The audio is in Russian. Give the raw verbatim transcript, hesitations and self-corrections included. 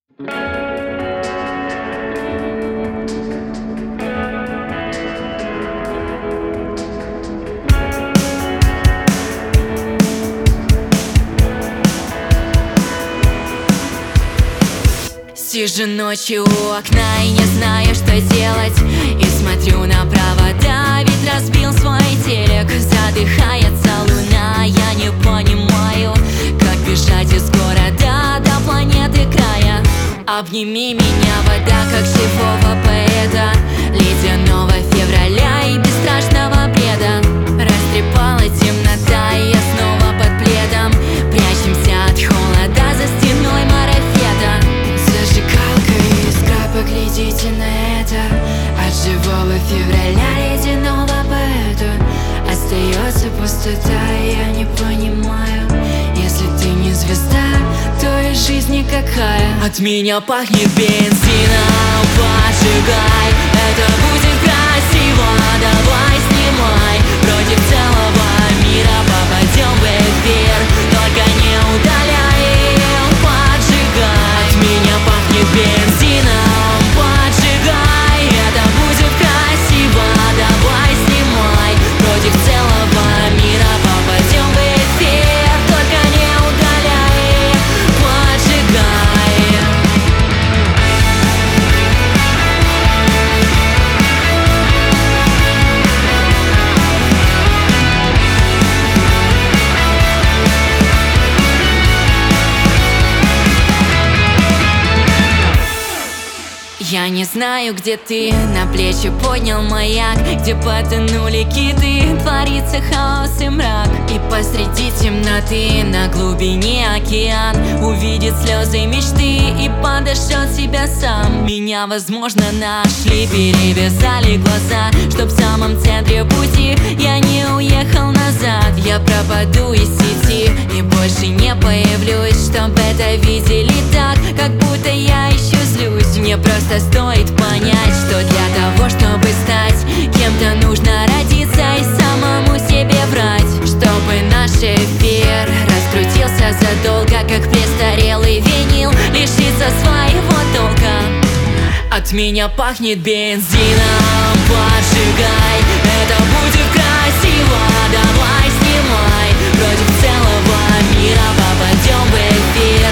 Сижу ночью у окна и не знаю, что делать. И смотрю направо, да, ведь разбил свой телек. Задыхается луна, я не понимаю, как бежать из города до планеты края. Обними меня, вода, как живого поэта, ледяного февраля и бесстрашного бреда. Растрепала темнота, и я снова под пледом. Прячемся от холода за стеной марафета. Зажигалка и искра, поглядите на это. От живого февраля ледяного поэта остается пустота, и я не понимаю, если ты не звезда, то и жизнь никакая. От меня пахнет бензином, поджигай, это будет красиво, давай снимай. Против целого мира попадем в эфир, только не удаляем, поджигай. От меня пахнет бензином, поджигай, это будет красиво, давай снимай. Против целого мира попадем в эфир, только не удаляй, поджигай. Я не знаю, где ты, на плечи поднял маяк, где потонули киты, творится хаос и мрак. И посреди темноты, на глубине океан, увидит слезы мечты и подошел себя сам. Меня, возможно, нашли, перевязали глаза, чтоб в самом центре пути я не уехал назад. Я пропаду из сети и больше не появлюсь, чтоб это видели так, как будто я еще злюсь. Мне просто стоит понять, что для того, чтобы стать кем-то, нужно родиться и самому себе врать. Чтобы наш эфир раскрутился задолго, как престарелый винил, лишиться своего толка. От меня пахнет бензином, поджигай, это будет красиво, давай снимай. Против целого мира попадем в эфир,